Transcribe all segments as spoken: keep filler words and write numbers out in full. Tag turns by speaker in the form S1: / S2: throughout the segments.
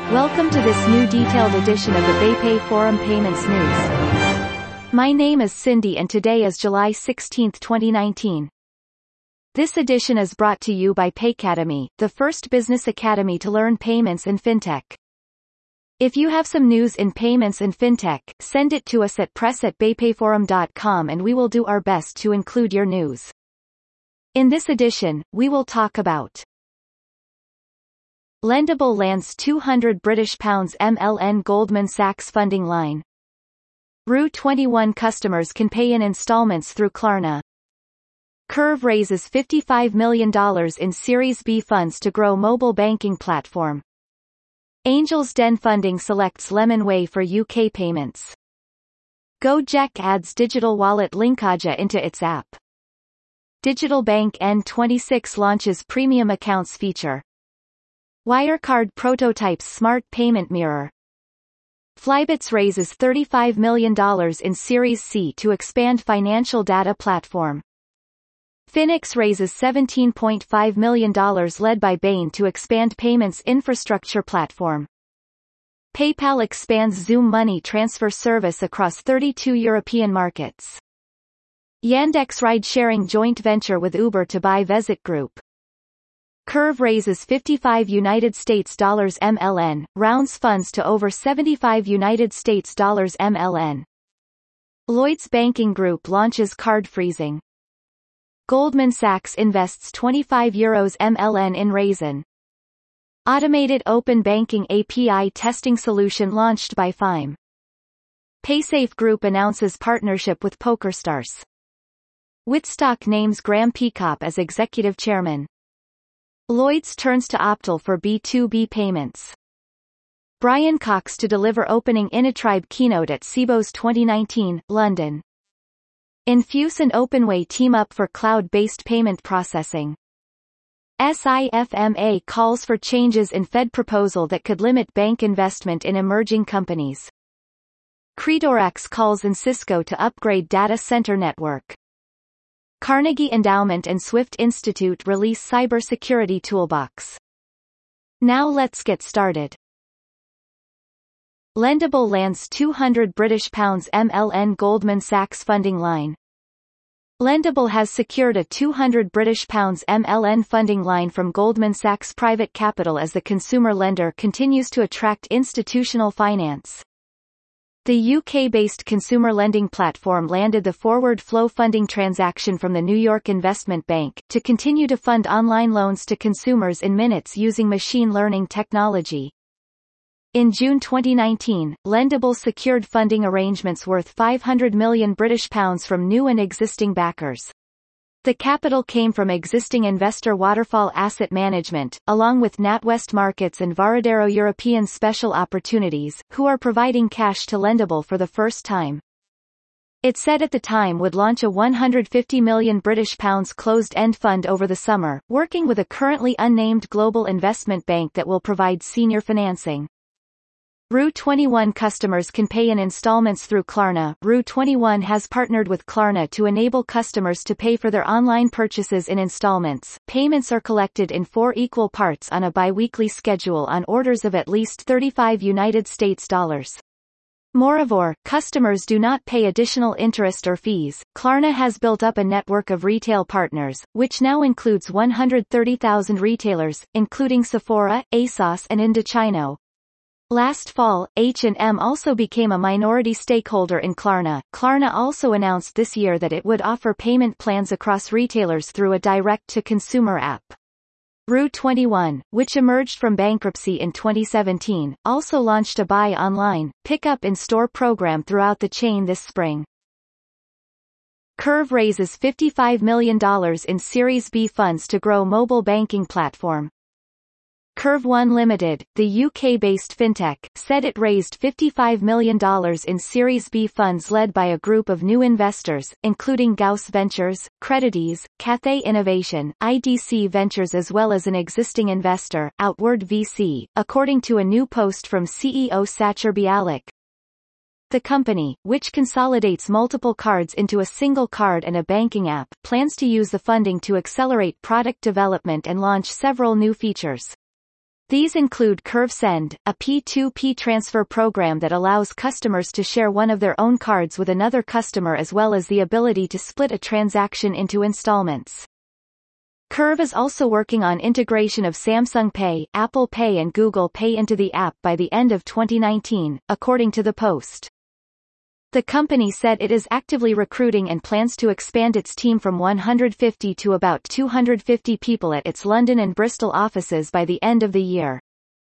S1: Welcome to this new detailed edition of the BayPay Forum Payments News. My name is Cindy and today is July sixteenth, twenty nineteen. This edition is brought to you by Paycademy, the first business academy to learn payments and fintech. If you have some news in payments and fintech, send it to us at press at baypayforum dot com and we will do our best to include your news. In this edition, we will talk about Lendable lands two hundred British pounds M L N Goldman Sachs funding line. Rue twenty-one customers can pay in installments through Klarna. Curve raises fifty-five million dollars in Series B funds to grow mobile banking platform. Angels Den funding selects Lemonway for U K payments. Gojek adds digital wallet Linkaja into its app. Digital Bank N twenty-six launches premium accounts feature. Wirecard prototypes smart payment mirror. Flybits raises thirty-five million dollars in Series C to expand financial data platform. Finix raises seventeen point five million dollars led by Bain to expand payments infrastructure platform. PayPal expands Zoom money transfer service across thirty-two European markets. Yandex ride-sharing joint venture with Uber to buy Vezit Group. Curve raises fifty-five United States dollars M L N, rounds funds to over seventy-five United States dollars M L N. Lloyds Banking Group launches card freezing. Goldman Sachs invests twenty-five euros M L N in Raisin. Automated open banking A P I testing solution launched by F I M. Paysafe Group announces partnership with PokerStars. Whitstock names Graham Peacock as executive chairman. Lloyds turns to Optal for B two B payments. Brian Cox to deliver opening Initribe keynote at S I B O S twenty nineteen, London. Infuse and Openway team up for cloud-based payment processing. S I F M A calls for changes in Fed proposal that could limit bank investment in emerging companies. Credorax calls on Cisco to upgrade data center network. Carnegie Endowment and Swift Institute release cybersecurity toolbox. Now let's get started. Lendable lands two hundred British pounds M L N Goldman Sachs funding line. Lendable has secured a two hundred British pounds M L N funding line from Goldman Sachs Private Capital as the consumer lender continues to attract institutional finance. The U K-based consumer lending platform landed the forward flow funding transaction from the New York Investment Bank to continue to fund online loans to consumers in minutes using machine learning technology. In June twenty nineteen, Lendable secured funding arrangements worth five hundred million British pounds from new and existing backers. The capital came from existing investor Waterfall Asset Management, along with NatWest Markets and Varadero European Special Opportunities, who are providing cash to Lendable for the first time. It said at the time would launch a one hundred fifty million British pounds closed-end fund over the summer, working with a currently unnamed global investment bank that will provide senior financing. Rue twenty-one customers can pay in installments through Klarna. Rue twenty-one has partnered with Klarna to enable customers to pay for their online purchases in installments. Payments are collected in four equal parts on a bi-weekly schedule on orders of at least thirty-five United States dollars. Moreover, customers do not pay additional interest or fees. Klarna has built up a network of retail partners, which now includes one hundred thirty thousand retailers, including Sephora, ASOS and Indochino. Last fall, H and M also became a minority stakeholder in Klarna. Klarna also announced this year that it would offer payment plans across retailers through a direct-to-consumer app. Rue twenty-one, which emerged from bankruptcy in twenty seventeen, also launched a buy online, pick-up in-store program throughout the chain this spring. Curve raises fifty-five million dollars in Series B funds to grow mobile banking platform. Curve One Limited, the U K-based fintech, said it raised fifty-five million dollars in Series B funds led by a group of new investors, including Gauss Ventures, Creditas, Cathay Innovation, I D C Ventures as well as an existing investor, Outward V C, according to a new post from C E O Sacher Bialik. The company, which consolidates multiple cards into a single card and a banking app, plans to use the funding to accelerate product development and launch several new features. These include CurveSend, a P two P transfer program that allows customers to share one of their own cards with another customer, as well as the ability to split a transaction into installments. Curve is also working on integration of Samsung Pay, Apple Pay and Google Pay into the app by the end of twenty nineteen, according to the Post. The company said it is actively recruiting and plans to expand its team from one hundred fifty to about two hundred fifty people at its London and Bristol offices by the end of the year.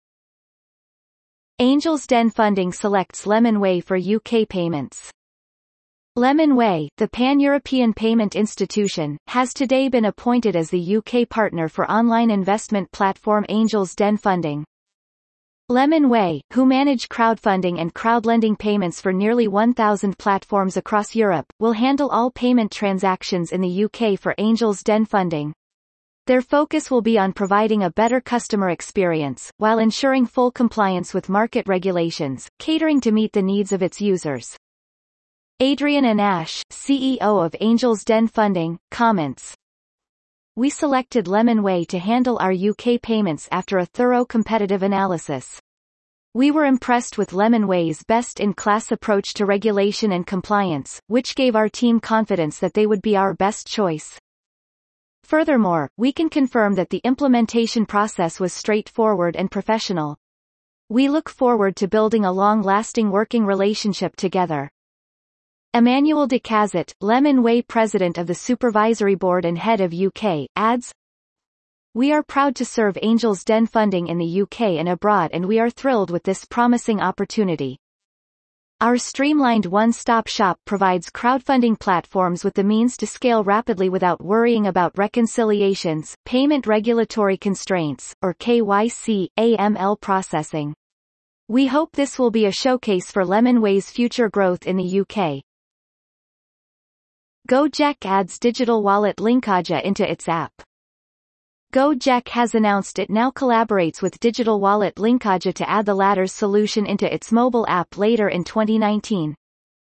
S1: Angels Den Funding selects Lemonway for U K payments. Lemonway, the pan-European payment institution, has today been appointed as the U K partner for online investment platform Angels Den Funding. Lemonway, who manage crowdfunding and crowdlending payments for nearly one thousand platforms across Europe, will handle all payment transactions in the U K for Angels Den Funding. Their focus will be on providing a better customer experience, while ensuring full compliance with market regulations, catering to meet the needs of its users. Adrian Anash, C E O of Angels Den Funding, comments, "We selected Lemonway to handle our U K payments after a thorough competitive analysis. We were impressed with Lemonway's best-in-class approach to regulation and compliance, which gave our team confidence that they would be our best choice. Furthermore, we can confirm that the implementation process was straightforward and professional. We look forward to building a long-lasting working relationship together." Emmanuel de Cazet, Lemonway president of the supervisory board and head of U K, adds, "We are proud to serve Angels Den Funding in the U K and abroad, and we are thrilled with this promising opportunity. Our streamlined one-stop shop provides crowdfunding platforms with the means to scale rapidly without worrying about reconciliations, payment regulatory constraints, or K Y C, A M L processing. We hope this will be a showcase for Lemonway's future growth in the U K." Gojek adds digital wallet Linkaja into its app. Gojek has announced it now collaborates with digital wallet Linkaja to add the latter's solution into its mobile app later in twenty nineteen.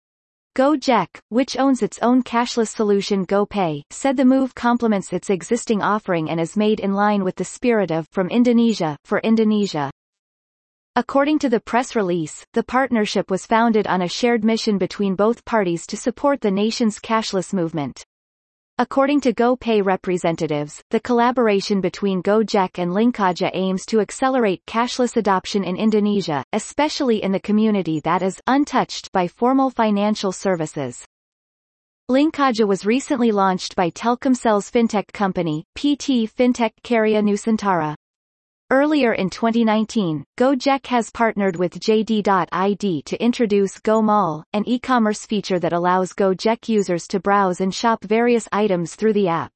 S1: Gojek, which owns its own cashless solution GoPay, said the move complements its existing offering and is made in line with the spirit of "From Indonesia, for Indonesia." According to the press release, the partnership was founded on a shared mission between both parties to support the nation's cashless movement. According to GoPay representatives, the collaboration between Gojek and Linkaja aims to accelerate cashless adoption in Indonesia, especially in the community that is untouched by formal financial services. Linkaja was recently launched by Telkomsel's fintech company, P T Fintech Karya Nusantara. Earlier in twenty nineteen, Gojek has partnered with J D dot I D to introduce Go Mall, an e-commerce feature that allows Gojek users to browse and shop various items through the app.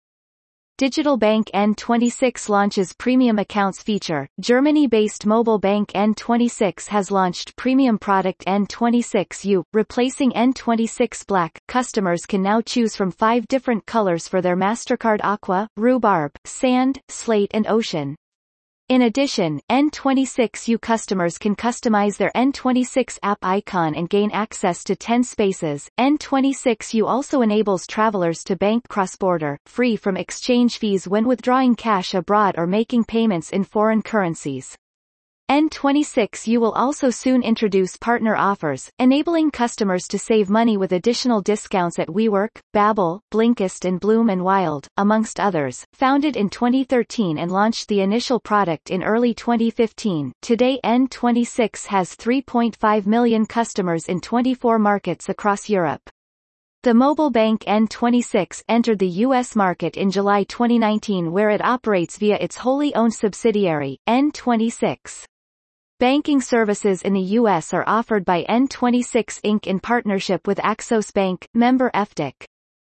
S1: Digital Bank N twenty-six launches Premium Accounts feature. Germany-based mobile bank N twenty-six has launched premium product N twenty-six U, replacing N twenty-six Black. Customers can now choose from five different colors for their MasterCard Aqua, Rhubarb, Sand, Slate and Ocean. In addition, N twenty-six U customers can customize their N twenty-six app icon and gain access to ten spaces. N twenty-six U also enables travelers to bank cross-border, free from exchange fees when withdrawing cash abroad or making payments in foreign currencies. N twenty-six U will also soon introduce partner offers, enabling customers to save money with additional discounts at WeWork, Babbel, Blinkist and Bloom and Wild, amongst others. Founded in twenty thirteen and launched the initial product in early twenty fifteen, today N twenty-six has three point five million customers in twenty-four markets across Europe. The mobile bank N twenty-six entered the U S market in July twenty nineteen, where it operates via its wholly owned subsidiary, N twenty-six. Banking services in the U S are offered by N twenty-six Incorporated in partnership with Axos Bank, member F D I C.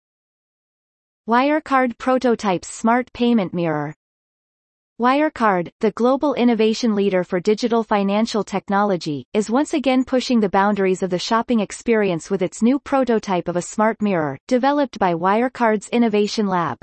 S1: Wirecard prototypes smart payment mirror. Wirecard, the global innovation leader for digital financial technology, is once again pushing the boundaries of the shopping experience with its new prototype of a smart mirror, developed by Wirecard's Innovation Lab.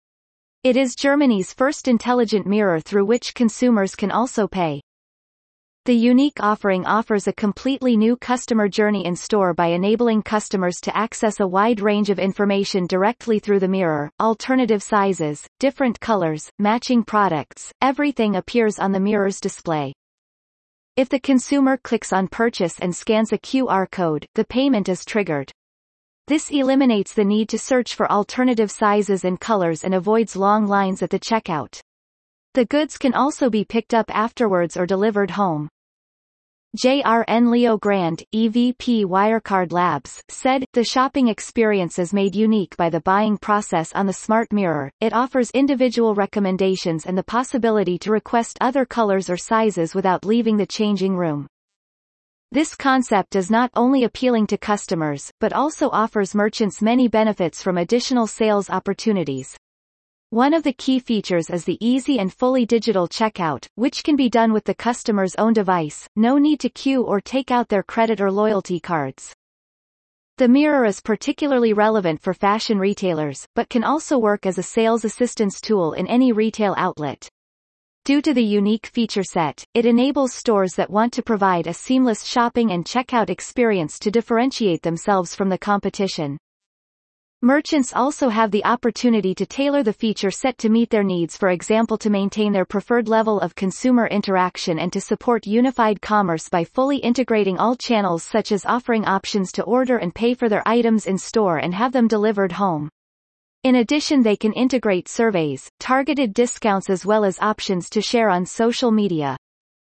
S1: It is Germany's first intelligent mirror through which consumers can also pay. The unique offering offers a completely new customer journey in store by enabling customers to access a wide range of information directly through the mirror, alternative sizes, different colors, matching products, everything appears on the mirror's display. If the consumer clicks on purchase and scans a Q R code, the payment is triggered. This eliminates the need to search for alternative sizes and colors and avoids long lines at the checkout. The goods can also be picked up afterwards or delivered home. J R N Leo Grand, E V P Wirecard Labs, said, "The shopping experience is made unique by the buying process on the smart mirror. It offers individual recommendations and the possibility to request other colors or sizes without leaving the changing room." This concept is not only appealing to customers, but also offers merchants many benefits from additional sales opportunities. One of the key features is the easy and fully digital checkout, which can be done with the customer's own device, no need to queue or take out their credit or loyalty cards. The mirror is particularly relevant for fashion retailers, but can also work as a sales assistance tool in any retail outlet. Due to the unique feature set, it enables stores that want to provide a seamless shopping and checkout experience to differentiate themselves from the competition. Merchants also have the opportunity to tailor the feature set to meet their needs, for example to maintain their preferred level of consumer interaction and to support unified commerce by fully integrating all channels, such as offering options to order and pay for their items in store and have them delivered home. In addition, they can integrate surveys, targeted discounts as well as options to share on social media.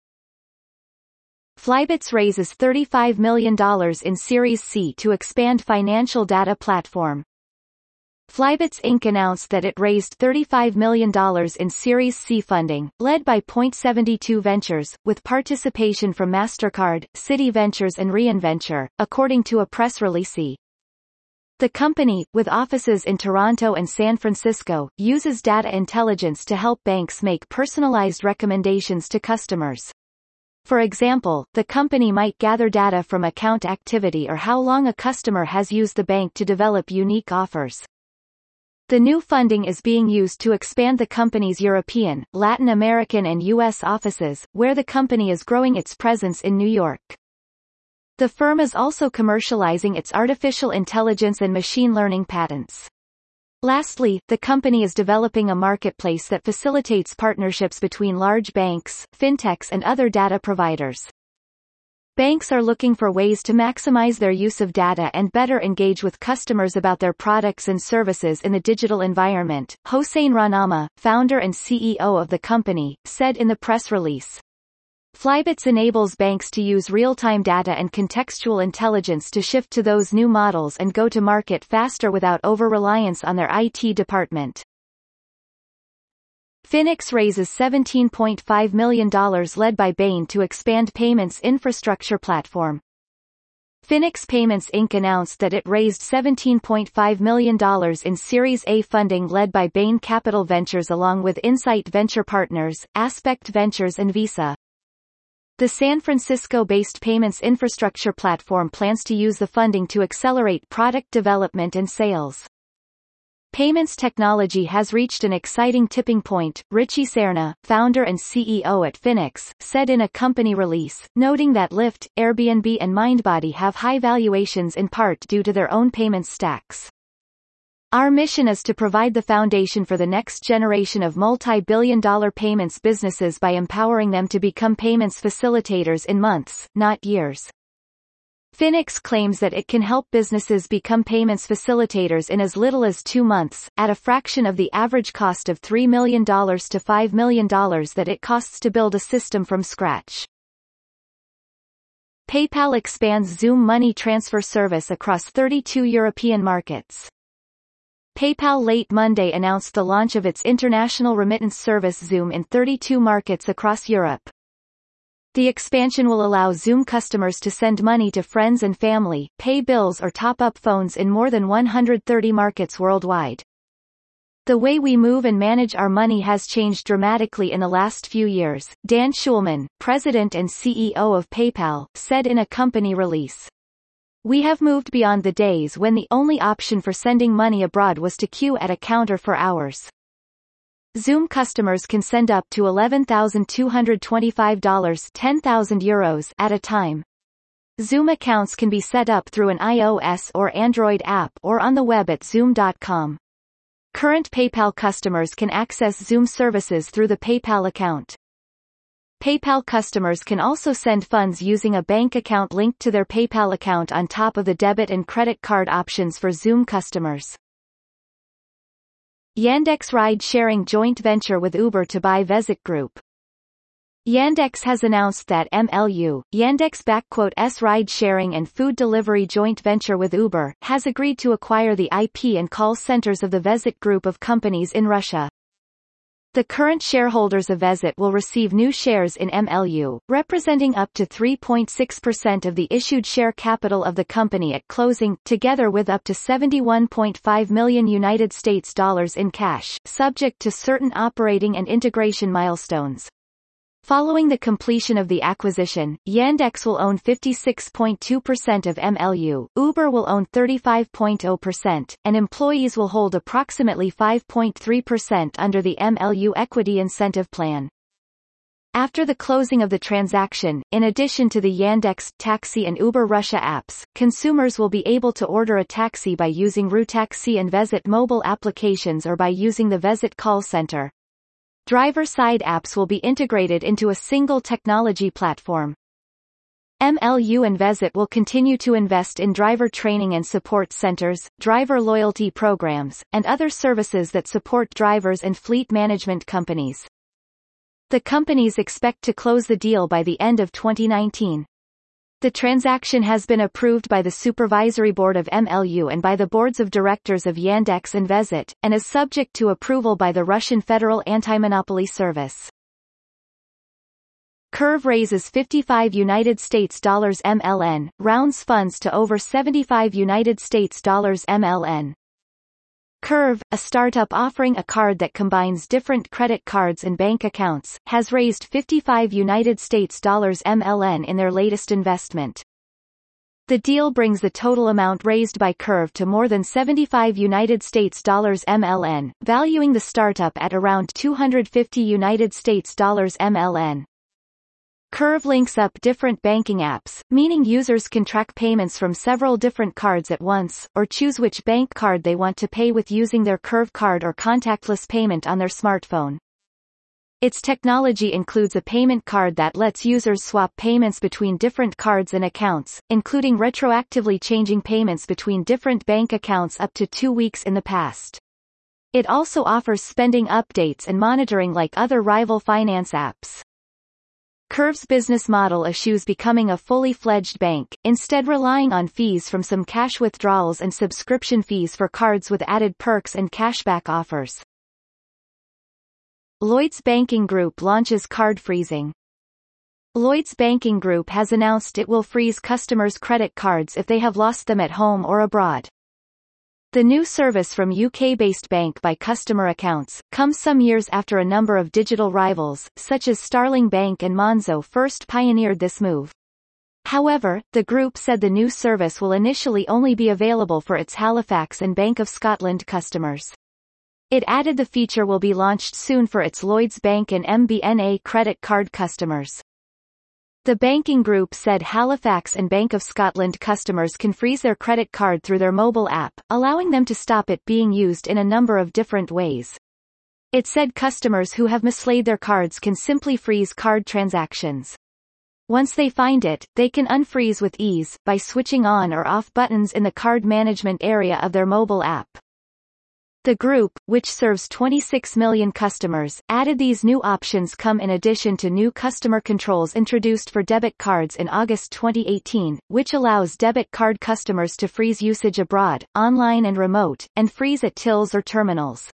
S1: Flybits raises thirty-five million dollars in Series C to expand financial data platform. Flybits Incorporated announced that it raised thirty-five million dollars in Series C funding, led by Point seventy-two Ventures, with participation from MasterCard, Citi Ventures and Reinventure, according to a press release. The company, with offices in Toronto and San Francisco, uses data intelligence to help banks make personalized recommendations to customers. For example, the company might gather data from account activity or how long a customer has used the bank to develop unique offers. The new funding is being used to expand the company's European, Latin American and U S offices, where the company is growing its presence in New York. The firm is also commercializing its artificial intelligence and machine learning patents. Lastly, the company is developing a marketplace that facilitates partnerships between large banks, fintechs and other data providers. Banks are looking for ways to maximize their use of data and better engage with customers about their products and services in the digital environment, Hossein Rahnama, founder and C E O of the company, said in the press release. Flybits enables banks to use real-time data and contextual intelligence to shift to those new models and go to market faster without over-reliance on their I T department. Finex raises seventeen point five million dollars led by Bain to expand payments infrastructure platform. Finex Payments Incorporated announced that it raised seventeen point five million dollars in Series A funding led by Bain Capital Ventures along with Insight Venture Partners, Aspect Ventures and Visa. The San Francisco-based payments infrastructure platform plans to use the funding to accelerate product development and sales. Payments technology has reached an exciting tipping point, Richie Serna, founder and C E O at Finex, said in a company release, noting that Lyft, Airbnb and Mindbody have high valuations in part due to their own payments stacks. Our mission is to provide the foundation for the next generation of multi-billion dollar payments businesses by empowering them to become payments facilitators in months, not years. Finex claims that it can help businesses become payments facilitators in as little as two months, at a fraction of the average cost of three million dollars to five million dollars that it costs to build a system from scratch. PayPal expands Xoom money transfer service across thirty-two European markets. PayPal late Monday announced the launch of its international remittance service Xoom in thirty-two markets across Europe. The expansion will allow Xoom customers to send money to friends and family, pay bills or top up phones in more than one hundred thirty markets worldwide. The way we move and manage our money has changed dramatically in the last few years, Dan Schulman, president and C E O of PayPal, said in a company release. We have moved beyond the days when the only option for sending money abroad was to queue at a counter for hours. Zoom customers can send up to eleven thousand two hundred twenty-five dollars ten thousand euros at a time. Zoom accounts can be set up through an iOS or Android app or on the web at zoom dot com. Current PayPal customers can access Zoom services through the PayPal account. PayPal customers can also send funds using a bank account linked to their PayPal account on top of the debit and credit card options for Zoom customers. Yandex ride-sharing joint venture with Uber to buy Vesit Group. Yandex has announced that M L U, Yandex-S ride-sharing and food delivery joint venture with Uber, has agreed to acquire the I P and call centers of the Vesit Group of companies in Russia. The current shareholders of Vesit will receive new shares in M L U, representing up to three point six percent of the issued share capital of the company at closing, together with up to seventy-one point five million United States dollars in cash, subject to certain operating and integration milestones. Following the completion of the acquisition, Yandex will own fifty-six point two percent of M L U, Uber will own thirty-five point zero percent, and employees will hold approximately five point three percent under the M L U Equity Incentive Plan. After the closing of the transaction, in addition to the Yandex Taxi and Uber Russia apps, consumers will be able to order a taxi by using RuTaxi and Vesit mobile applications or by using the Vesit call center. Driver-side apps will be integrated into a single technology platform. M L U and Vesit will continue to invest in driver training and support centers, driver loyalty programs, and other services that support drivers and fleet management companies. The companies expect to close the deal by the end of twenty nineteen. The transaction has been approved by the Supervisory Board of M L U and by the boards of directors of Yandex and Vesit, and is subject to approval by the Russian Federal Anti-Monopoly Service. Curve raises fifty-five United States dollars M L N, rounds funds to over seventy-five United States dollars M L N. Curve, a startup offering a card that combines different credit cards and bank accounts, has raised fifty-five United States dollars M L N in their latest investment. The deal brings the total amount raised by Curve to more than seventy-five United States dollars M L N, valuing the startup at around two hundred fifty United States dollars M L N. Curve links up different banking apps, meaning users can track payments from several different cards at once, or choose which bank card they want to pay with using their Curve card or contactless payment on their smartphone. Its technology includes a payment card that lets users swap payments between different cards and accounts, including retroactively changing payments between different bank accounts up to two weeks in the past. It also offers spending updates and monitoring like other rival finance apps. Curve's business model eschews becoming a fully fledged bank, instead relying on fees from some cash withdrawals and subscription fees for cards with added perks and cashback offers. Lloyds Banking Group launches card freezing. Lloyds Banking Group has announced it will freeze customers' credit cards if they have lost them at home or abroad. The new service from U K-based Bank by Customer Accounts comes some years after a number of digital rivals, such as Starling Bank and Monzo, first pioneered this move. However, the group said the new service will initially only be available for its Halifax and Bank of Scotland customers. It added the feature will be launched soon for its Lloyds Bank and M B N A credit card customers. The banking group said Halifax and Bank of Scotland customers can freeze their credit card through their mobile app, allowing them to stop it being used in a number of different ways. It said customers who have mislaid their cards can simply freeze card transactions. Once they find it, they can unfreeze with ease, by switching on or off buttons in the card management area of their mobile app. The group, which serves twenty-six million customers, added these new options come in addition to new customer controls introduced for debit cards in August twenty eighteen, which allows debit card customers to freeze usage abroad, online and remote, and freeze at tills or terminals.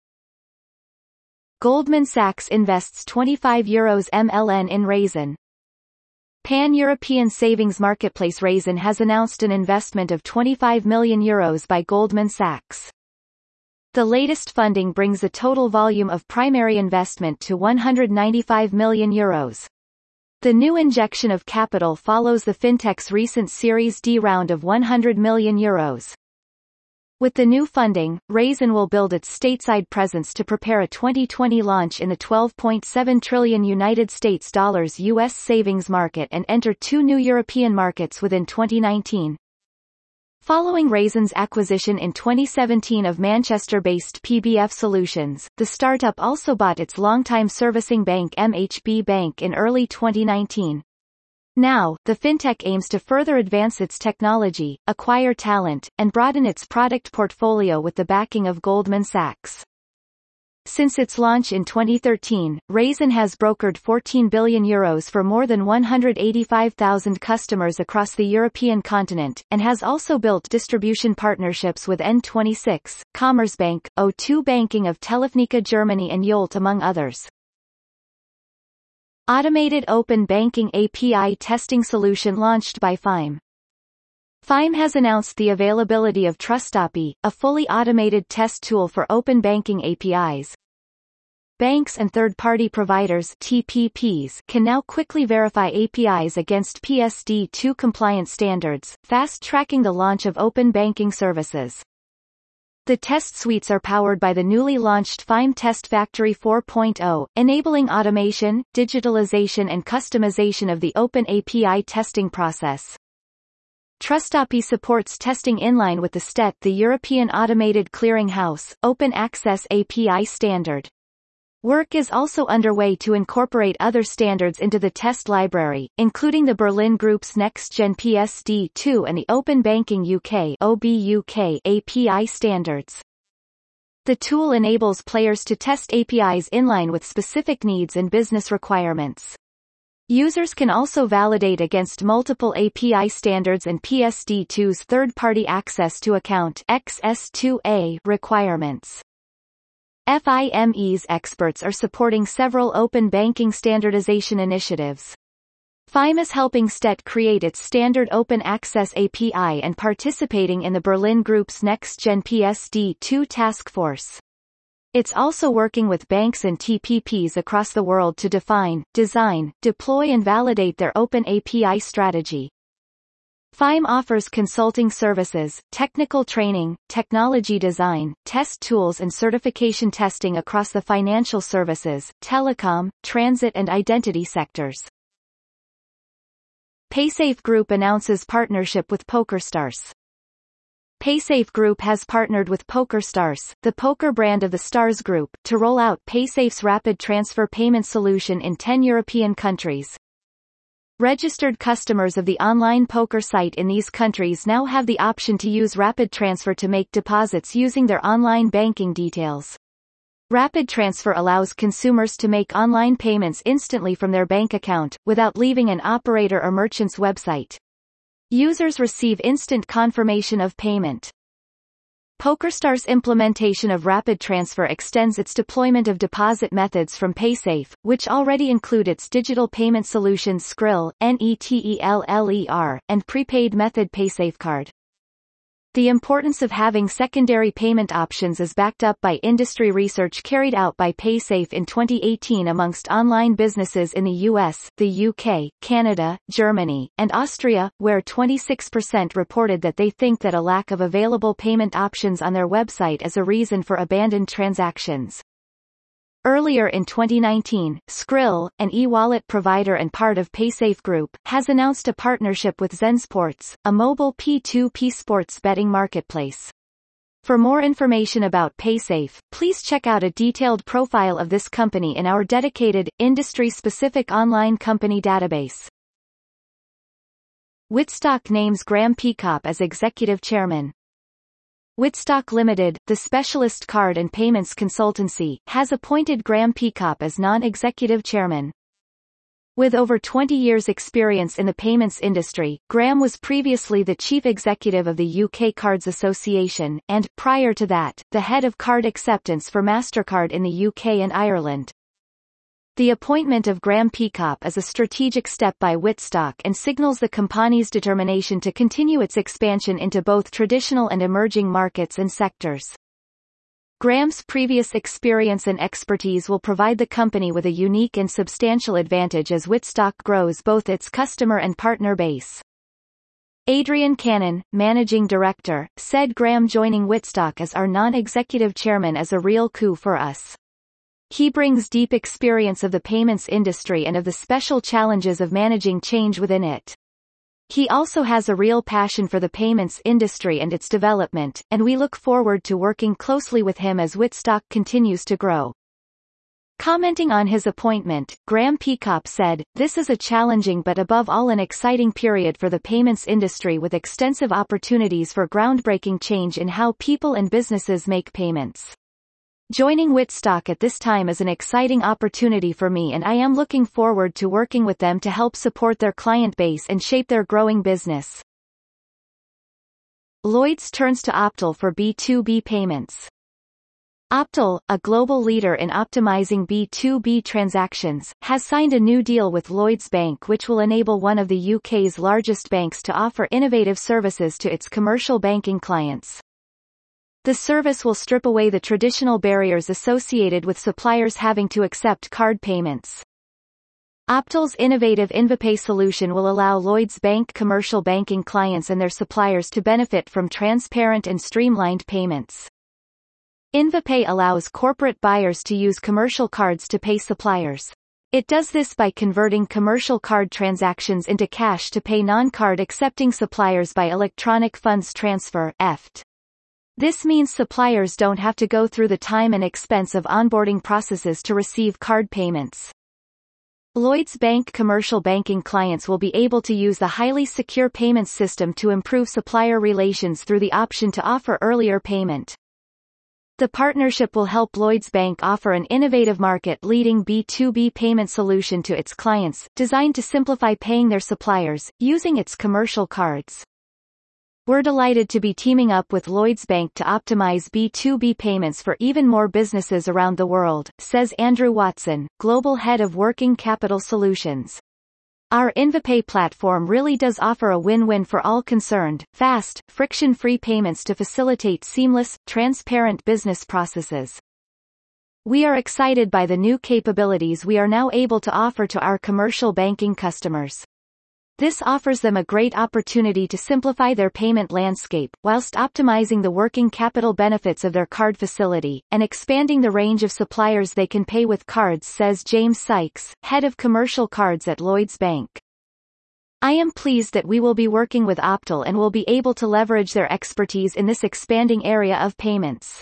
S1: Goldman Sachs invests twenty-five euros M L N in Raisin. Pan-European savings marketplace Raisin has announced an investment of twenty-five million euros by Goldman Sachs. The latest funding brings the total volume of primary investment to one hundred ninety-five million euros. The new injection of capital follows the fintech's recent Series D round of one hundred million euros. With the new funding, Raisin will build its stateside presence to prepare a twenty twenty launch in the twelve point seven trillion United States dollars U S savings market and enter two new European markets within twenty nineteen. Following Raisin's acquisition in twenty seventeen of Manchester-based P B F Solutions, the startup also bought its longtime servicing bank M H B Bank in early twenty nineteen. Now, the fintech aims to further advance its technology, acquire talent, and broaden its product portfolio with the backing of Goldman Sachs. Since its launch in twenty thirteen, Raisin has brokered fourteen billion euros for more than one hundred eighty-five thousand customers across the European continent, and has also built distribution partnerships with N twenty-six, Commerzbank, O two Banking of Telefonica Germany and Yolt among others. Automated Open Banking A P I testing solution launched by Fime. Fime has announced the availability of TrustAPI, a fully automated test tool for open banking A P Is. Banks and third-party providers T P Ps can now quickly verify A P Is against P S D two compliance standards, fast-tracking the launch of open banking services. The test suites are powered by the newly launched Fime Test Factory four point oh, enabling automation, digitalization and customization of the open A P I testing process. TrustAPI supports testing inline with the S T E T, the European Automated Clearing House, Open Access A P I standard. Work is also underway to incorporate other standards into the test library, including the Berlin Group's next-gen P S D two and the Open Banking U K O B U K A P I standards. The tool enables players to test A P Is inline with specific needs and business requirements. Users can also validate against multiple A P I standards and P S D two's third-party access to account X S two A requirements. Fime's experts are supporting several open banking standardization initiatives. Fime is helping S T E T create its standard open access A P I and participating in the Berlin Group's next-gen P S D two task force. It's also working with banks and T P Ps across the world to define, design, deploy and validate their open A P I strategy. Fime offers consulting services, technical training, technology design, test tools and certification testing across the financial services, telecom, transit and identity sectors. Paysafe Group announces partnership with PokerStars. Paysafe Group has partnered with PokerStars, the poker brand of the Stars Group, to roll out Paysafe's rapid transfer payment solution in ten European countries. Registered customers of the online poker site in these countries now have the option to use Rapid Transfer to make deposits using their online banking details. Rapid Transfer allows consumers to make online payments instantly from their bank account, without leaving an operator or merchant's website. Users receive instant confirmation of payment. PokerStars' implementation of Rapid Transfer extends its deployment of deposit methods from Paysafe, which already include its digital payment solutions Skrill, NETELLER, and prepaid method PaysafeCard. The importance of having secondary payment options is backed up by industry research carried out by Paysafe in twenty eighteen amongst online businesses in the U S, the U K, Canada, Germany, and Austria, where twenty-six percent reported that they think that a lack of available payment options on their website is a reason for abandoned transactions. Earlier in twenty nineteen, Skrill, an e-wallet provider and part of Paysafe Group, has announced a partnership with ZenSports, a mobile P two P sports betting marketplace. For more information about Paysafe, please check out a detailed profile of this company in our dedicated, industry-specific online company database. Whitstock names Graham Peacock as executive chairman. Whitstock Limited, the specialist card and payments consultancy, has appointed Graham Peacock as non-executive chairman. With over twenty years' experience in the payments industry, Graham was previously the chief executive of the U K Cards Association, and, prior to that, the head of card acceptance for MasterCard in the U K and Ireland. The appointment of Graham Peacock is a strategic step by Whitstock and signals the company's determination to continue its expansion into both traditional and emerging markets and sectors. Graham's previous experience and expertise will provide the company with a unique and substantial advantage as Whitstock grows both its customer and partner base. Adrian Cannon, managing director, said Graham joining Whitstock as our non-executive chairman is a real coup for us. He brings deep experience of the payments industry and of the special challenges of managing change within it. He also has a real passion for the payments industry and its development, and we look forward to working closely with him as Whitstock continues to grow. Commenting on his appointment, Graham Peacock said, "This is a challenging but above all an exciting period for the payments industry with extensive opportunities for groundbreaking change in how people and businesses make payments. Joining Whitstock at this time is an exciting opportunity for me and I am looking forward to working with them to help support their client base and shape their growing business." Lloyds turns to Optal for B two B payments. Optal, a global leader in optimizing B two B transactions, has signed a new deal with Lloyds Bank which will enable one of the U K's largest banks to offer innovative services to its commercial banking clients. The service will strip away the traditional barriers associated with suppliers having to accept card payments. Optal's innovative InvaPay solution will allow Lloyds Bank commercial banking clients and their suppliers to benefit from transparent and streamlined payments. InvaPay allows corporate buyers to use commercial cards to pay suppliers. It does this by converting commercial card transactions into cash to pay non-card accepting suppliers by electronic funds transfer (E F T). This means suppliers don't have to go through the time and expense of onboarding processes to receive card payments. Lloyds Bank commercial banking clients will be able to use the highly secure payments system to improve supplier relations through the option to offer earlier payment. The partnership will help Lloyds Bank offer an innovative market-leading B two B payment solution to its clients, designed to simplify paying their suppliers, using its commercial cards. "We're delighted to be teaming up with Lloyds Bank to optimize B two B payments for even more businesses around the world," says Andrew Watson, Global Head of Working Capital Solutions. "Our InvaPay platform really does offer a win-win for all concerned, fast, friction-free payments to facilitate seamless, transparent business processes. We are excited by the new capabilities we are now able to offer to our commercial banking customers. This offers them a great opportunity to simplify their payment landscape, whilst optimizing the working capital benefits of their card facility, and expanding the range of suppliers they can pay with cards," says James Sykes, Head of Commercial Cards at Lloyds Bank. "I am pleased that we will be working with Optal and will be able to leverage their expertise in this expanding area of payments."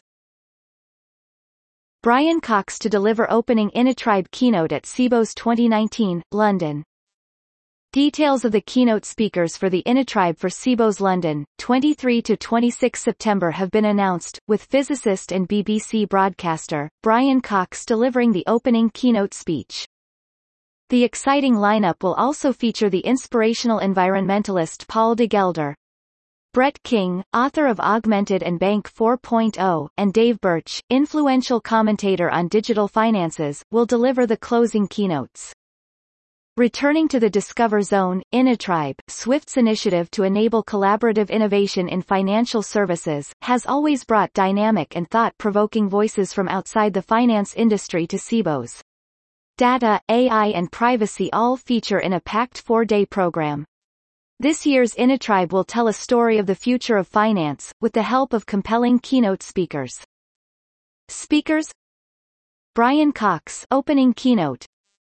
S1: Brian Cox to deliver opening InnoTribe keynote at SIBO's twenty nineteen, London. Details of the keynote speakers for the InnoTribe for SIBO's London, twenty-third to twenty-sixth September have been announced, with physicist and B B C broadcaster, Brian Cox delivering the opening keynote speech. The exciting lineup will also feature the inspirational environmentalist Paul de Gelder, Brett King, author of Augmented and Bank four point oh, and Dave Birch, influential commentator on digital finances, will deliver the closing keynotes. Returning to the Discover Zone, InnoTribe, Swift's initiative to enable collaborative innovation in financial services, has always brought dynamic and thought-provoking voices from outside the finance industry to SIBO's. Data, A I and privacy all feature in a packed four-day program. This year's InnoTribe will tell a story of the future of finance, with the help of compelling keynote speakers. Speakers: Brian Cox, opening keynote.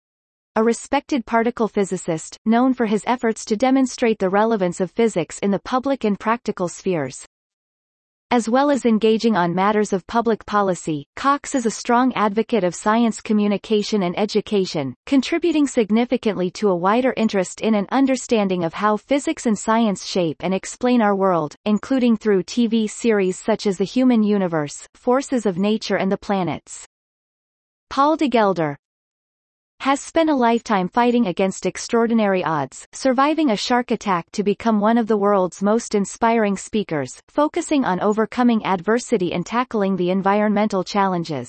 S1: A respected particle physicist, known for his efforts to demonstrate the relevance of physics in the public and practical spheres. As well as engaging on matters of public policy, Cox is a strong advocate of science communication and education, contributing significantly to a wider interest in and understanding of how physics and science shape and explain our world, including through T V series such as The Human Universe, Forces of Nature and the Planets. Paul de Gelder has spent a lifetime fighting against extraordinary odds, surviving a shark attack to become one of the world's most inspiring speakers, focusing on overcoming adversity and tackling the environmental challenges.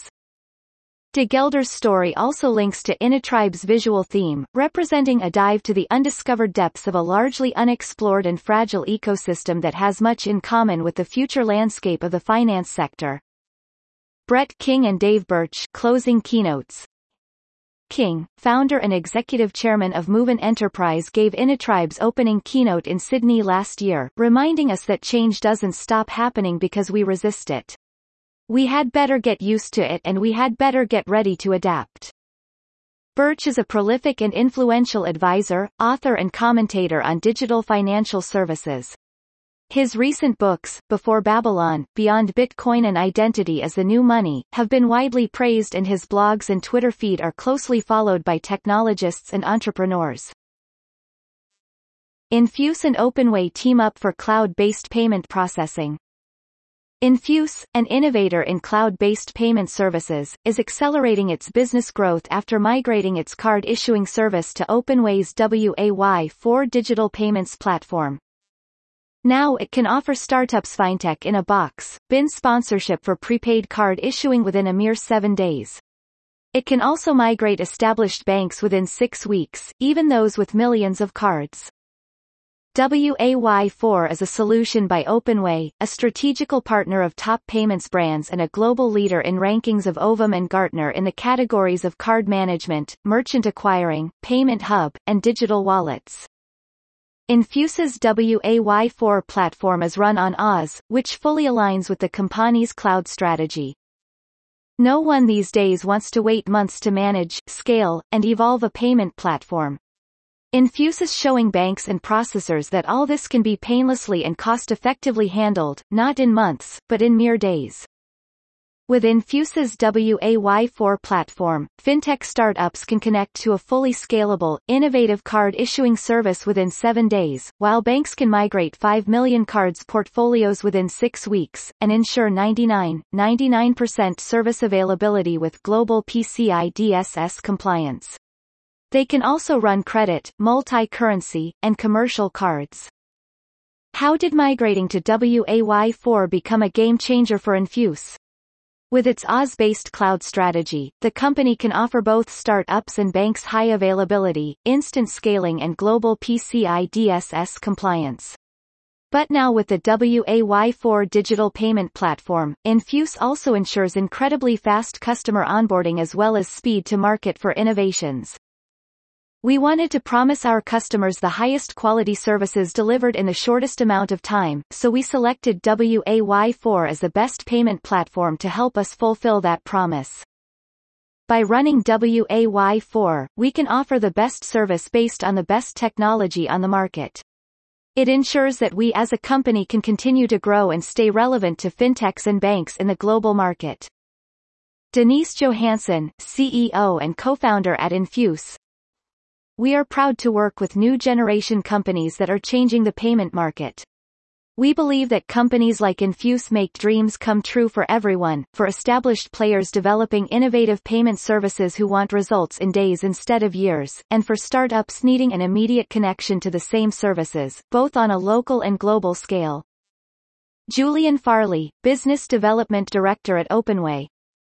S1: De Gelder's story also links to InnoTribe's visual theme, representing a dive to the undiscovered depths of a largely unexplored and fragile ecosystem that has much in common with the future landscape of the finance sector. Brett King and Dave Birch, closing keynotes. King, founder and executive chairman of Movin Enterprise, gave Initribe's opening keynote in Sydney last year, reminding us that change doesn't stop happening because we resist it. We had better get used to it and we had better get ready to adapt. Birch is a prolific and influential advisor, author and commentator on digital financial services. His recent books, Before Babylon, Beyond Bitcoin and Identity as the New Money, have been widely praised, and his blogs and Twitter feed are closely followed by technologists and entrepreneurs. Infuse and Openway team up for cloud-based payment processing. Infuse, an innovator in cloud-based payment services, is accelerating its business growth after migrating its card issuing service to Openway's W A Y four digital payments platform. Now it can offer startups fintech in a box, B I N sponsorship for prepaid card issuing within a mere seven days. It can also migrate established banks within six weeks, even those with millions of cards. W A Y four is a solution by Openway, a strategical partner of top payments brands and a global leader in rankings of Ovum and Gartner in the categories of card management, merchant acquiring, payment hub, and digital wallets. Infuse's W A Y four platform is run on Oz, which fully aligns with the company's cloud strategy. No one these days wants to wait months to manage, scale, and evolve a payment platform. Infuse is showing banks and processors that all this can be painlessly and cost-effectively handled, not in months, but in mere days. With Infuse's W A Y four platform, fintech startups can connect to a fully scalable, innovative card issuing service within seven days, while banks can migrate five million cards portfolios within six weeks, and ensure ninety-nine point nine nine percent service availability with global P C I D S S compliance. They can also run credit, multi-currency, and commercial cards. How did migrating to W A Y four become a game-changer for Infuse? With its Oz-based cloud strategy, the company can offer both startups and banks high availability, instant scaling and global P C I D S S compliance. But now with the W A Y four digital payment platform, Infuse also ensures incredibly fast customer onboarding as well as speed to market for innovations. We wanted to promise our customers the highest quality services delivered in the shortest amount of time, so we selected W A Y four as the best payment platform to help us fulfill that promise. By running W A Y four, we can offer the best service based on the best technology on the market. It ensures that we as a company can continue to grow and stay relevant to fintechs and banks in the global market. Denise Johansson, C E O and co-founder at Infuse. We are proud to work with new generation companies that are changing the payment market. We believe that companies like Infuse make dreams come true for everyone, for established players developing innovative payment services who want results in days instead of years, and for startups needing an immediate connection to the same services, both on a local and global scale. Julian Farley, Business Development Director at Openway.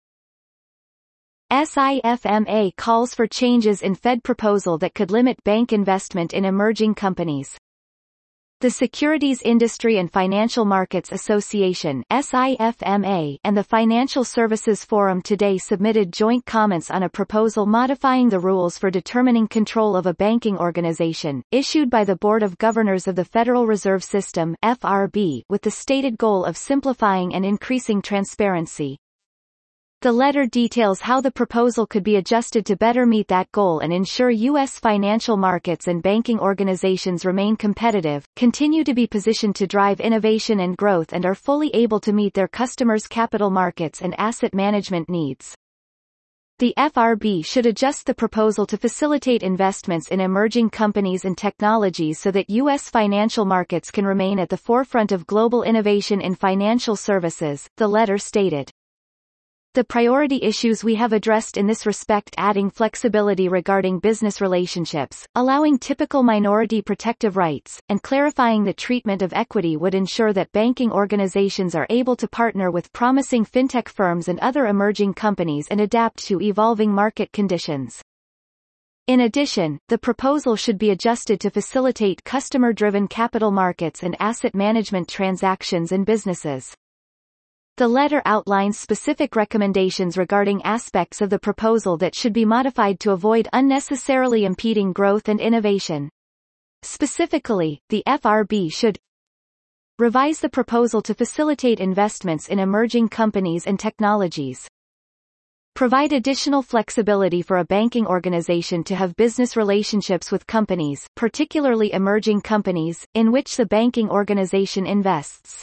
S1: S I F M A calls for changes in Fed proposal that could limit bank investment in emerging companies. The Securities Industry and Financial Markets Association (S I F M A) and the Financial Services Forum today submitted joint comments on a proposal modifying the rules for determining control of a banking organization, issued by the Board of Governors of the Federal Reserve System (F R B), with the stated goal of simplifying and increasing transparency. The letter details how the proposal could be adjusted to better meet that goal and ensure U S financial markets and banking organizations remain competitive, continue to be positioned to drive innovation and growth, and are fully able to meet their customers' capital markets and asset management needs. The F R B should adjust the proposal to facilitate investments in emerging companies and technologies so that U S financial markets can remain at the forefront of global innovation in financial services, the letter stated. The priority issues we have addressed in this respect: adding flexibility regarding business relationships, allowing typical minority protective rights, and clarifying the treatment of equity would ensure that banking organizations are able to partner with promising fintech firms and other emerging companies and adapt to evolving market conditions. In addition, the proposal should be adjusted to facilitate customer-driven capital markets and asset management transactions and businesses. The letter outlines specific recommendations regarding aspects of the proposal that should be modified to avoid unnecessarily impeding growth and innovation. Specifically, the F R B should revise the proposal to facilitate investments in emerging companies and technologies. Provide additional flexibility for a banking organization to have business relationships with companies, particularly emerging companies, in which the banking organization invests.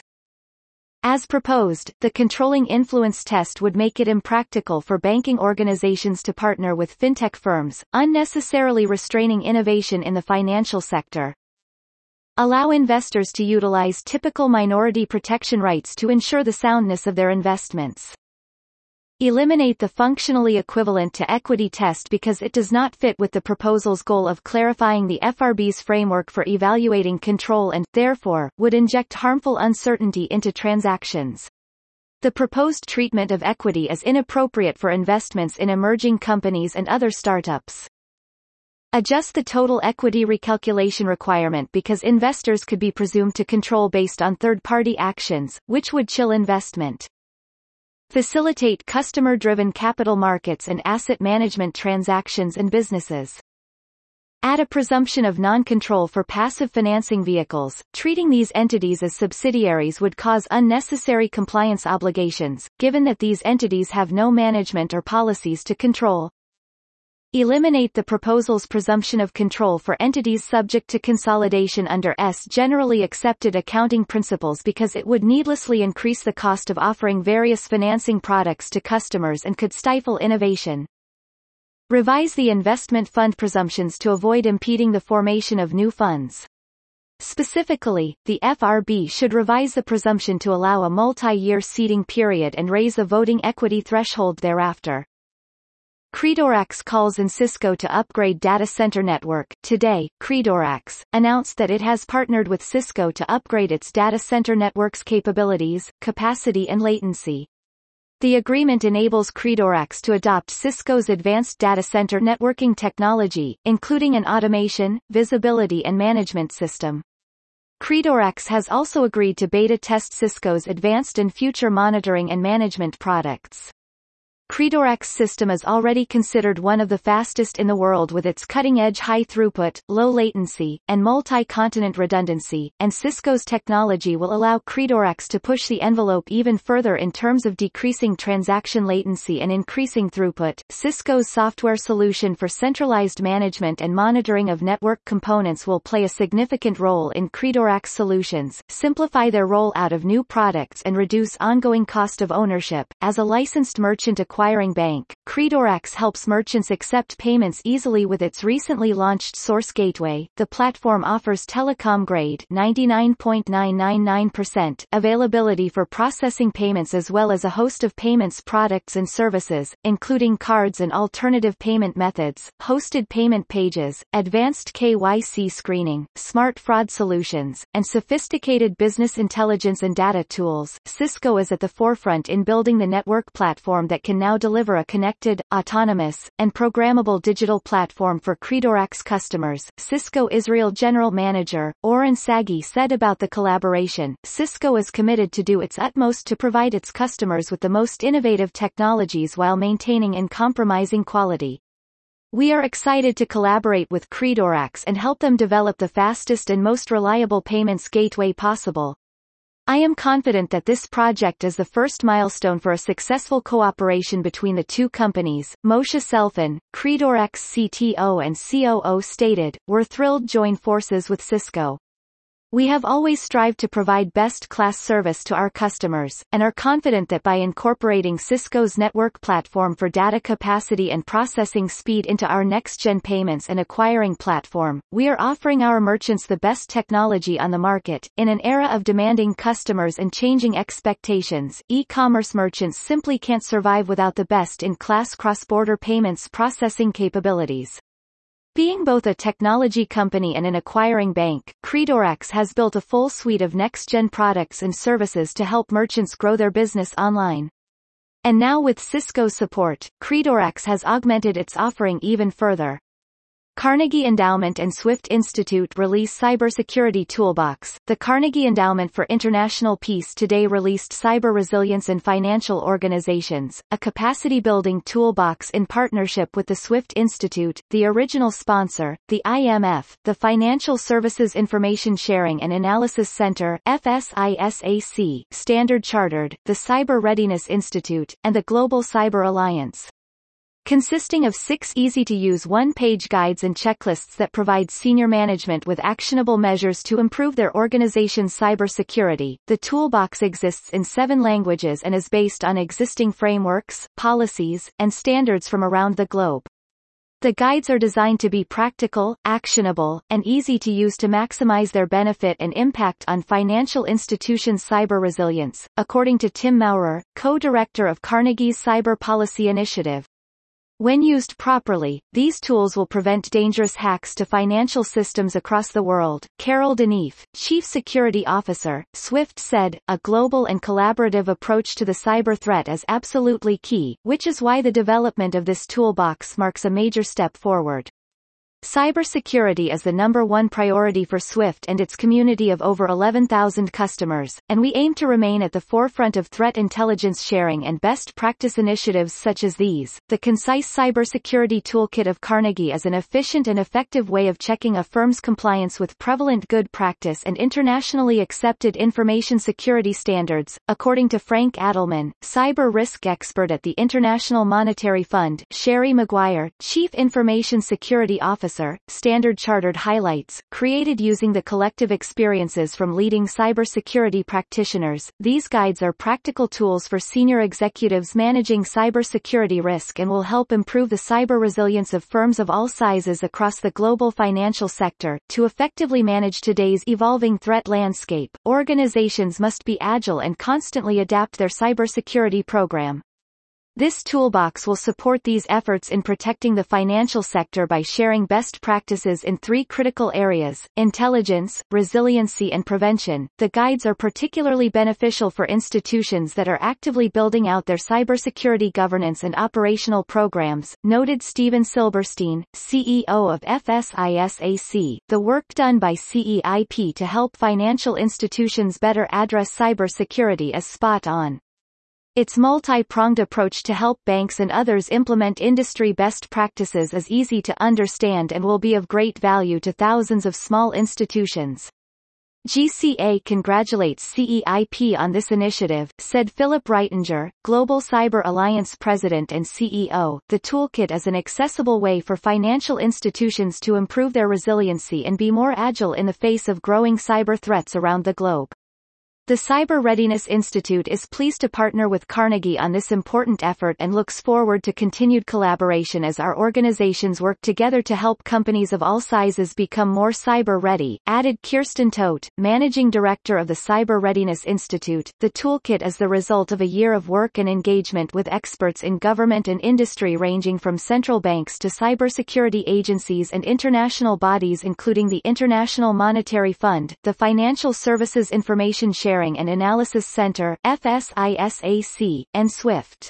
S1: As proposed, the controlling influence test would make it impractical for banking organizations to partner with fintech firms, unnecessarily restraining innovation in the financial sector. Allow investors to utilize typical minority protection rights to ensure the soundness of their investments. Eliminate the functionally equivalent to equity test because it does not fit with the proposal's goal of clarifying the F R B's framework for evaluating control and, therefore, would inject harmful uncertainty into transactions. The proposed treatment of equity is inappropriate for investments in emerging companies and other startups. Adjust the total equity recalculation requirement because investors could be presumed to control based on third-party actions, which would chill investment. Facilitate customer-driven capital markets and asset management transactions and businesses. Add a presumption of non-control for passive financing vehicles. Treating these entities as subsidiaries would cause unnecessary compliance obligations, given that these entities have no management or policies to control. Eliminate the proposal's presumption of control for entities subject to consolidation under S generally accepted accounting principles because it would needlessly increase the cost of offering various financing products to customers and could stifle innovation. Revise the investment fund presumptions to avoid impeding the formation of new funds. Specifically, the F R B should revise the presumption to allow a multi-year seeding period and raise the voting equity threshold thereafter. Credorax calls on Cisco to upgrade data center network. Today, Credorax announced that it has partnered with Cisco to upgrade its data center network's capabilities, capacity and latency. The agreement enables Credorax to adopt Cisco's advanced data center networking technology, including an automation, visibility and management system. Credorax has also agreed to beta test Cisco's advanced and future monitoring and management products. Credorax system is already considered one of the fastest in the world with its cutting-edge high-throughput, low-latency, and multi-continent redundancy, and Cisco's technology will allow Credorax to push the envelope even further in terms of decreasing transaction latency and increasing throughput. Cisco's software solution for centralized management and monitoring of network components will play a significant role in Credorax solutions, simplify their rollout of new products and reduce ongoing cost of ownership. As a licensed merchant acquiring bank, Credorax helps merchants accept payments easily with its recently launched Source Gateway. The platform offers telecom-grade ninety-nine point nine nine nine percent availability for processing payments as well as a host of payments products and services, including cards and alternative payment methods, hosted payment pages, advanced K Y C screening, smart fraud solutions, and sophisticated business intelligence and data tools. Cisco is at the forefront in building the network platform that can now deliver a connected, autonomous, and programmable digital platform for Credorax customers. Cisco Israel General Manager, Oren Sagi said about the collaboration, Cisco is committed to do its utmost to provide its customers with the most innovative technologies while maintaining uncompromising quality. We are excited to collaborate with Credorax and help them develop the fastest and most reliable payments gateway possible. I am confident that this project is the first milestone for a successful cooperation between the two companies. Moshe Selfin, Credorax C T O and C O O stated, "We're thrilled to join forces with Cisco. We have always strived to provide best-class service to our customers, and are confident that by incorporating Cisco's network platform for data capacity and processing speed into our next-gen payments and acquiring platform, we are offering our merchants the best technology on the market. In an era of demanding customers and changing expectations, e-commerce merchants simply can't survive without the best-in-class cross-border payments processing capabilities." Being both a technology company and an acquiring bank, Credorax has built a full suite of next-gen products and services to help merchants grow their business online. And now with Cisco's support, Credorax has augmented its offering even further. Carnegie Endowment and Swift Institute release Cybersecurity Toolbox. The Carnegie Endowment for International Peace today released Cyber Resilience in Financial Organizations, a capacity-building toolbox in partnership with the Swift Institute, the original sponsor, the I M F, the Financial Services Information Sharing and Analysis Center F S I S A C, Standard Chartered, the Cyber Readiness Institute, and the Global Cyber Alliance. Consisting of six easy-to-use one-page guides and checklists that provide senior management with actionable measures to improve their organization's cybersecurity, the toolbox exists in seven languages and is based on existing frameworks, policies, and standards from around the globe. The guides are designed to be practical, actionable, and easy to use to maximize their benefit and impact on financial institutions' cyber resilience, according to Tim Maurer, co-director of Carnegie's Cyber Policy Initiative. When used properly, these tools will prevent dangerous hacks to financial systems across the world. Carol Deneef, Chief Security Officer, Swift said, "A global and collaborative approach to the cyber threat is absolutely key, which is why the development of this toolbox marks a major step forward." Cybersecurity is the number one priority for Swift and its community of over eleven thousand customers, and we aim to remain at the forefront of threat intelligence sharing and best practice initiatives such as these. The Concise Cybersecurity Toolkit of Carnegie is an efficient and effective way of checking a firm's compliance with prevalent good practice and internationally accepted information security standards, according to Frank Adelman, cyber risk expert at the International Monetary Fund. Sherry Maguire, Chief Information Security Officer, Standard Chartered highlights, created using the collective experiences from leading cybersecurity practitioners. These guides are practical tools for senior executives managing cybersecurity risk and will help improve the cyber resilience of firms of all sizes across the global financial sector. To effectively manage today's evolving threat landscape, organizations must be agile and constantly adapt their cybersecurity program. This toolbox will support these efforts in protecting the financial sector by sharing best practices in three critical areas: intelligence, resiliency and prevention. The guides are particularly beneficial for institutions that are actively building out their cybersecurity governance and operational programs, noted Stephen Silberstein, C E O of F S I S A C. The work done by C E I P to help financial institutions better address cybersecurity is spot on. Its multi-pronged approach to help banks and others implement industry best practices is easy to understand and will be of great value to thousands of small institutions. G C A congratulates C E I P on this initiative, said Philip Reitinger, Global Cyber Alliance President and C E O. The toolkit is an accessible way for financial institutions to improve their resiliency and be more agile in the face of growing cyber threats around the globe. The Cyber Readiness Institute is pleased to partner with Carnegie on this important effort and looks forward to continued collaboration as our organizations work together to help companies of all sizes become more cyber ready, added Kirsten Todt, Managing Director of the Cyber Readiness Institute. The toolkit is the result of a year of work and engagement with experts in government and industry ranging from central banks to cybersecurity agencies and international bodies including the International Monetary Fund, the Financial Services Information Sharing and Analysis Center F S I S A C, and Swift.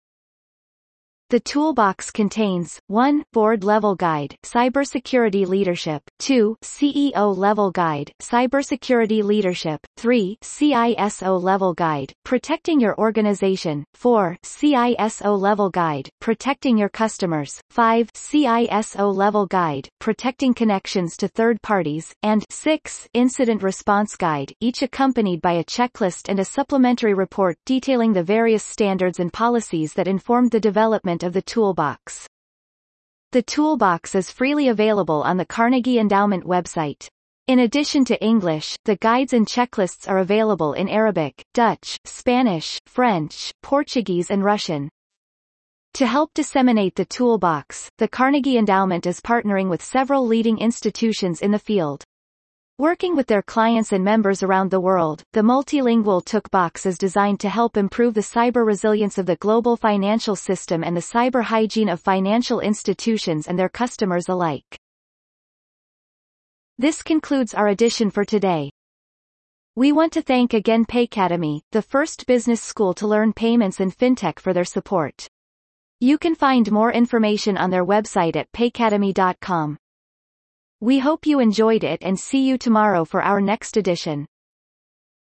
S1: The toolbox contains one Board-level guide, Cybersecurity Leadership, two C E O-level guide, Cybersecurity Leadership, three C I S O-level guide, Protecting Your Organization, four C I S O-level guide, Protecting Your Customers, five C I S O-level guide, Protecting Connections to Third Parties, and six Incident Response Guide, each accompanied by a checklist and a supplementary report detailing the various standards and policies that informed the development of the toolbox. The toolbox is freely available on the Carnegie Endowment website. In addition to English, the guides and checklists are available in Arabic, Dutch, Spanish, French, Portuguese and Russian. To help disseminate the toolbox, the Carnegie Endowment is partnering with several leading institutions in the field. Working with their clients and members around the world, the multilingual Toolbox is designed to help improve the cyber resilience of the global financial system and the cyber hygiene of financial institutions and their customers alike. This concludes our edition for today. We want to thank again Paycademy, the first business school to learn payments and fintech, for their support. You can find more information on their website at paycademy dot com. We hope you enjoyed it and see you tomorrow for our next edition.